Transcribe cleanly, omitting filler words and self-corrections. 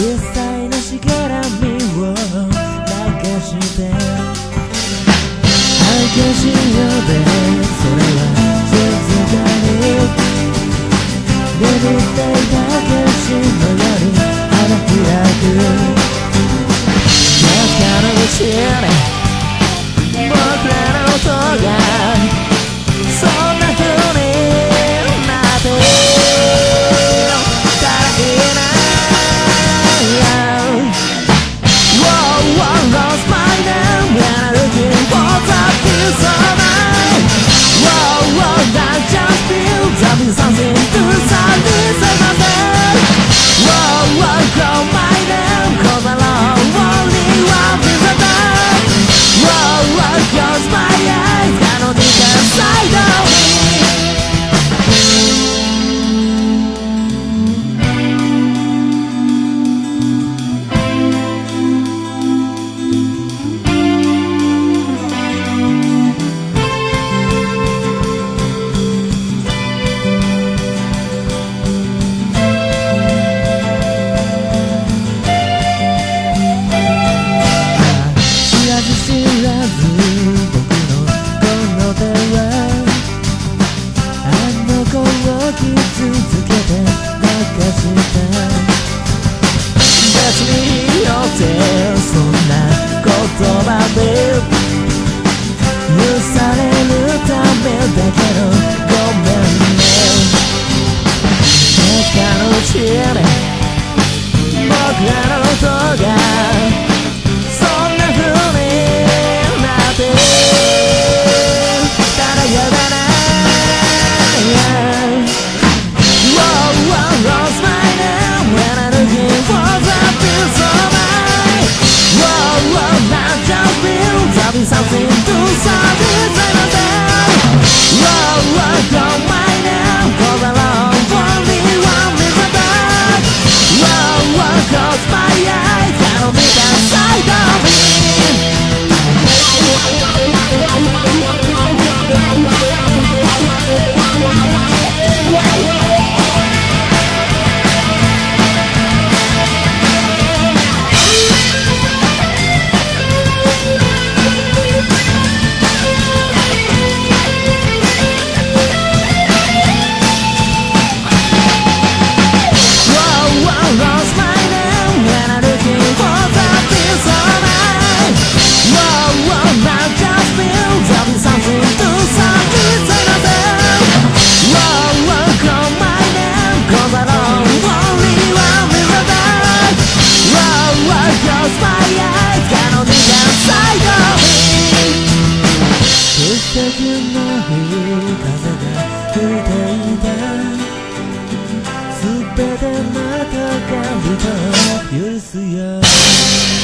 一切のしがらみを流して愛かしようでそれは静かに眠っていた景色のように花開く中のうちに僕らの音がそんな風になってたらいいな Whoa, lost my name when I'm looking for the peace of mind. Whoa, that just feels something to satisfy myself. Whoa, call my name 'cause I love only one piece of time. Whoa, close my eyes あの時間サイド知らず僕のこの手はあの子を傷つけて泣かした別にいいよってそんな言葉で許されるためだけどごめんね中のうちに僕らの音がSomething to satisfy myself. Whoa, call my name 'cause I love only one piece of time. Whoa, close my eyes あの見たサイド風の日風が吹いていた全てまたがりと許すよ